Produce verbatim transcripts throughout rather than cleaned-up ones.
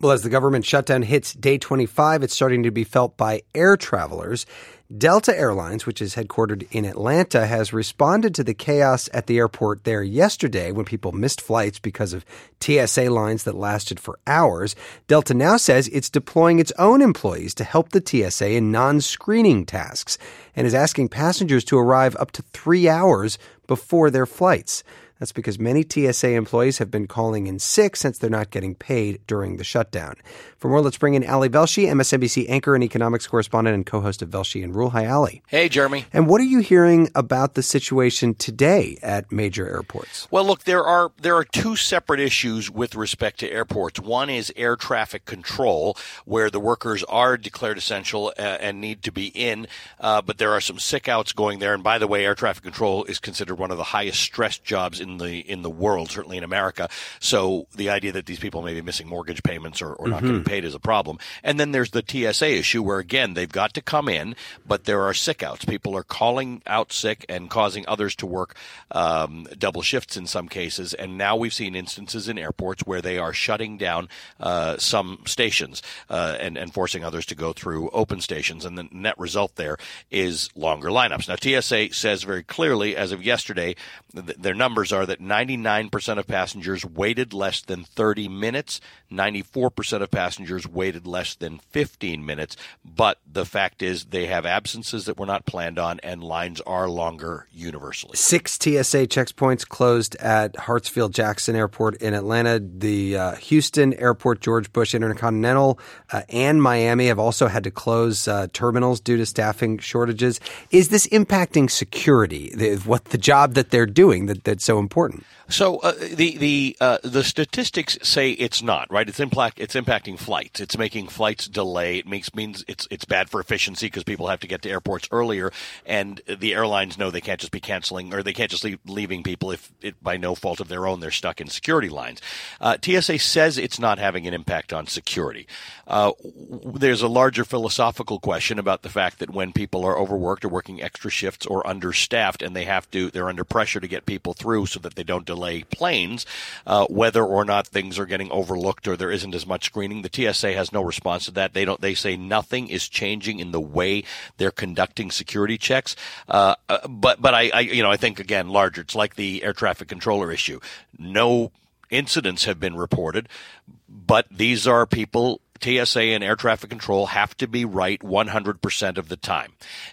Well, as the government shutdown hits day twenty-five, it's starting to be felt by air travelers. Delta Airlines, which is headquartered in Atlanta, has responded to the chaos at the airport there yesterday when people missed flights because of T S A lines that lasted for hours. Delta now says it's deploying its own employees to help the T S A in non-screening tasks and is asking passengers to arrive up to three hours before their flights. That's because many T S A employees have been calling in sick since they're not getting paid during the shutdown. For more, let's bring in Ali Velshi, M S N B C anchor and economics correspondent and co-host of Velshi and Rule. Hi, Ali. Hey, Jeremy. And what are you hearing about the situation today at major airports? Well, look, there are there are two separate issues with respect to airports. One is air traffic control, where the workers are declared essential uh, and need to be in, uh, but there are some sick outs going there. And by the way, air traffic control is considered one of the highest stressed jobs in the in the world, certainly in America. So the idea that these people may be missing mortgage payments or, or not mm-hmm. getting paid is a problem. And then there's the T S A issue where, again, they've got to come in, but there are sick outs. People are calling out sick and causing others to work um, double shifts in some cases. And now we've seen instances in airports where they are shutting down uh, some stations uh, and, and forcing others to go through open stations. And the net result there is longer lineups. Now, T S A says very clearly, as of yesterday, th- their numbers are that ninety-nine percent of passengers waited less than thirty minutes, ninety-four percent of passengers waited less than fifteen minutes, but the fact is they have absences that were not planned on and lines are longer universally. Six T S A checkpoints closed at Hartsfield-Jackson Airport in Atlanta. The uh, Houston Airport, George Bush Intercontinental, uh, and Miami have also had to close uh, terminals due to staffing shortages. Is this impacting security, the, what the job that they're doing that, that's so important? So uh, the the uh, the statistics say it's not, right. It's impact it's impacting flights. It's making flights delay. It makes means it's it's bad for efficiency because people have to get to airports earlier, and the airlines know they can't just be canceling or they can't just leave leaving people if it, by no fault of their own they're stuck in security lines. Uh, T S A says it's not having an impact on security. Uh, there's a larger philosophical question about the fact that when people are overworked or working extra shifts or understaffed and they have to they're under pressure to get people through so that they don't delay planes, uh, whether or not things are getting overlooked or there isn't as much screening. The T S A has no response to that. They don't. They say nothing is changing in the way they're conducting security checks. Uh, but but I, I you know I think again larger. It's like the air traffic controller issue. No incidents have been reported, but these are people. T S A and air traffic control have to be right one hundred percent of the time.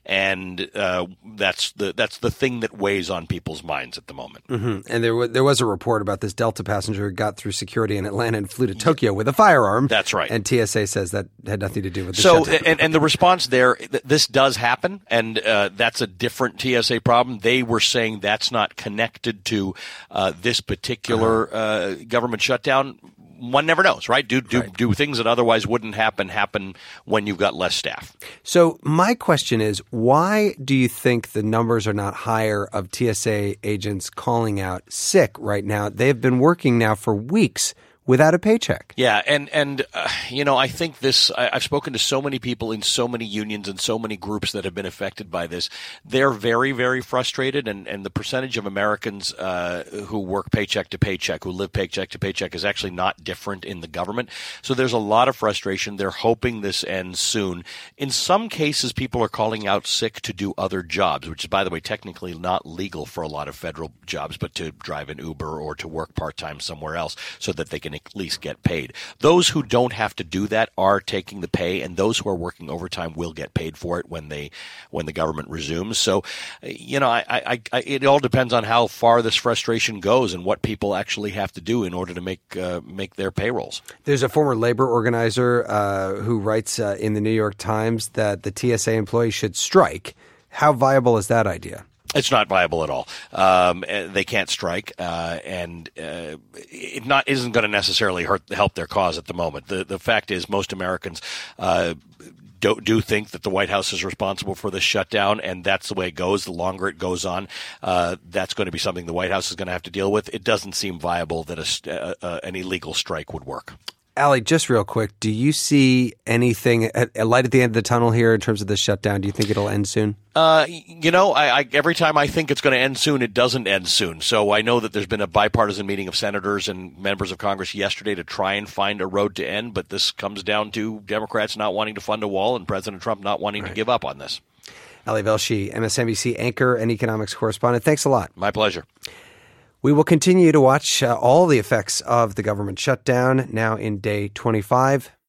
And uh, that's the that's the thing that weighs on people's minds at the moment. Mm-hmm. And there, w- there was a report about this Delta passenger who got through security in Atlanta and flew to Tokyo with a firearm. That's right. And T S A says that had nothing to do with the so, shutdown. And, and the response there, th- this does happen, and uh, that's a different T S A problem. They were saying that's not connected to uh, this particular uh-huh. uh, government shutdown. One never knows, right? Do do right. do things that otherwise wouldn't happen happen when you've got less staff. So my question is, why do you think the numbers are not higher of T S A agents calling out sick right now? They've been working now for weeks without a paycheck. Yeah, and, and uh, you know, I think this, I, I've spoken to so many people in so many unions and so many groups that have been affected by this. They're very, very frustrated, and, and the percentage of Americans uh, who work paycheck to paycheck, who live paycheck to paycheck, is actually not different in the government. So there's a lot of frustration. They're hoping this ends soon. In some cases, people are calling out sick to do other jobs, which is, by the way, technically not legal for a lot of federal jobs, but to drive an Uber or to work part-time somewhere else so that they can at least get paid. Those who don't have to do that are taking the pay, and those who are working overtime will get paid for it when they when the government resumes. So, you know, I, I, I, it all depends on how far this frustration goes and what people actually have to do in order to make uh, make their payrolls. There's a former labor organizer uh, who writes uh, in the New York Times that the T S A employees should strike. How viable is that idea? It's not viable at all. Um, they can't strike, uh, and uh, it not isn't going to necessarily hurt, help their cause at the moment. The the fact is, most Americans uh, do, do think that the White House is responsible for this shutdown, and that's the way it goes. The longer it goes on, uh, that's going to be something the White House is going to have to deal with. It doesn't seem viable that a, uh, uh, an illegal strike would work. Ali, just real quick, do you see anything, a light at the end of the tunnel here in terms of the shutdown? Do you think it'll end soon? Uh, you know, I, I, every time I think it's going to end soon, it doesn't end soon. So I know that there's been a bipartisan meeting of senators and members of Congress yesterday to try and find a road to end, but this comes down to Democrats not wanting to fund a wall and President Trump not wanting right. to give up on this. Ali Velshi, M S N B C anchor and economics correspondent. Thanks a lot. My pleasure. We will continue to watch uh, all the effects of the government shutdown now in day twenty-five.